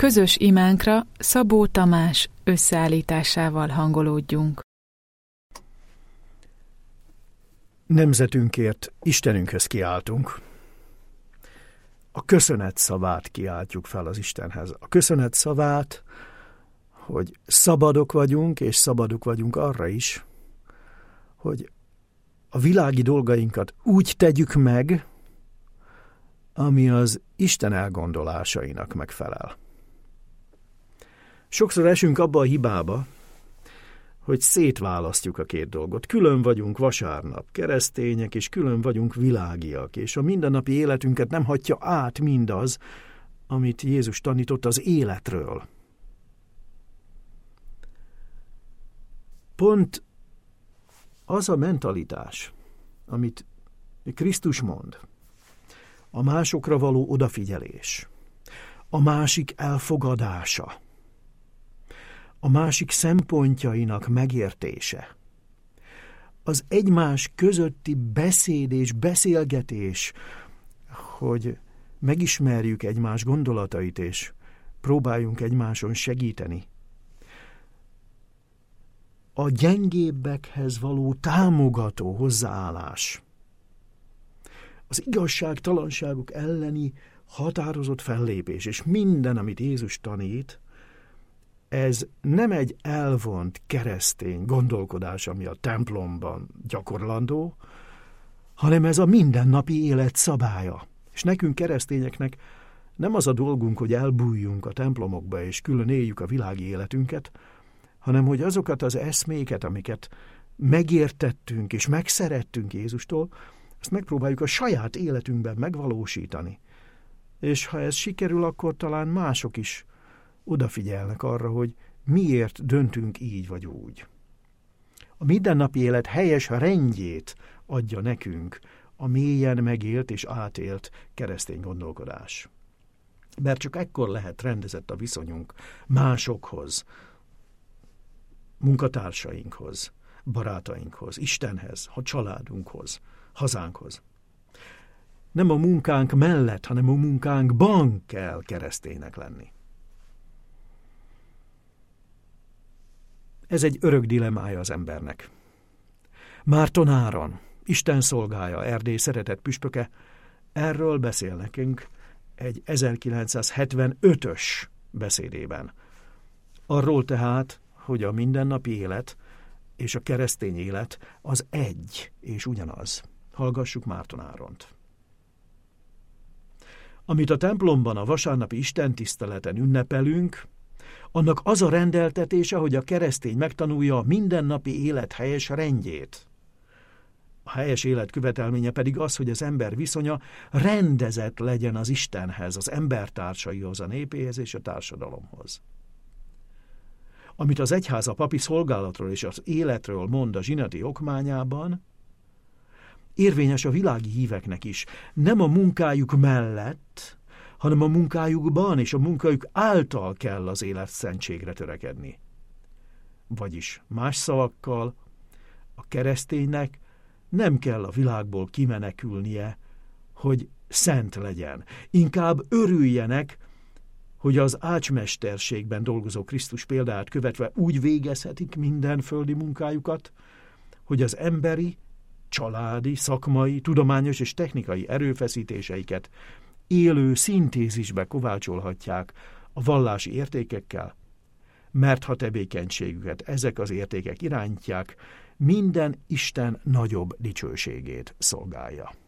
közös imánkra Szabó Tamás összeállításával hangolódjunk. Nemzetünkért Istenünkhöz kiáltunk. A köszönet szavát kiáltjuk fel az Istenhez. A köszönet szavát, hogy szabadok vagyunk, és szabadok vagyunk arra is, hogy a világi dolgainkat úgy tegyük meg, ami az Isten elgondolásainak megfelel. Sokszor esünk abba a hibába, hogy szétválasztjuk a két dolgot. Külön vagyunk vasárnap keresztények, és külön vagyunk világiak, és a mindennapi életünket nem hagyja át mindaz, amit Jézus tanított az életről. Pont az a mentalitás, amit Krisztus mond, a másokra való odafigyelés, a másik elfogadása, a másik szempontjainak megértése, az egymás közötti beszéd és beszélgetés, hogy megismerjük egymás gondolatait, és próbáljunk egymáson segíteni. A gyengébbekhez való támogató hozzáállás, az igazságtalanságok elleni határozott fellépés, és minden, amit Jézus tanít, ez nem egy elvont keresztény gondolkodás, ami a templomban gyakorlandó, hanem ez a mindennapi élet szabálya. És nekünk keresztényeknek nem az a dolgunk, hogy elbújjunk a templomokba és külön éljük a világi életünket, hanem hogy azokat az eszméket, amiket megértettünk és megszerettünk Jézustól, ezt megpróbáljuk a saját életünkben megvalósítani. És ha ez sikerül, akkor talán mások is odafigyelnek arra, hogy miért döntünk így vagy úgy. A mindennapi élet helyes rendjét adja nekünk a mélyen megélt és átélt keresztény gondolkodás. Mert csak ekkor lehet rendezett a viszonyunk másokhoz, munkatársainkhoz, barátainkhoz, Istenhez, a családunkhoz, hazánkhoz. Nem a munkánk mellett, hanem a munkánkban kell kereszténynek lenni. Ez egy örök dilemmája az embernek. Márton Áron, Isten szolgája, Erdély szeretett püspöke, erről beszél nekünk egy 1975-ös beszédében. Arról tehát, hogy a mindennapi élet és a keresztény élet az egy és ugyanaz. Hallgassuk Márton Áront. Amit a templomban a vasárnapi istentiszteleten ünnepelünk, annak az a rendeltetése, hogy a keresztény megtanulja a mindennapi élet helyes rendjét. A helyes élet követelménye pedig az, hogy az ember viszonya rendezett legyen az Istenhez, az embertársaihoz, a népéhez és a társadalomhoz. Amit az egyház a papi szolgálatról és az életről mond a zsinati okmányában, érvényes a világi híveknek is. Nem a munkájuk mellett, hanem a munkájukban és a munkájuk által kell az élet szentségre törekedni. Vagyis más szavakkal, a kereszténynek nem kell a világból kimenekülnie, hogy szent legyen. Inkább örüljenek, hogy az ácsmesterségben dolgozó Krisztus példáját követve úgy végezhetik minden földi munkájukat, hogy az emberi, családi, szakmai, tudományos és technikai erőfeszítéseiket élő szintézisbe kovácsolhatják a vallási értékekkel, mert ha tevékenységüket ezek az értékek irányítják, minden Isten nagyobb dicsőségét szolgálja.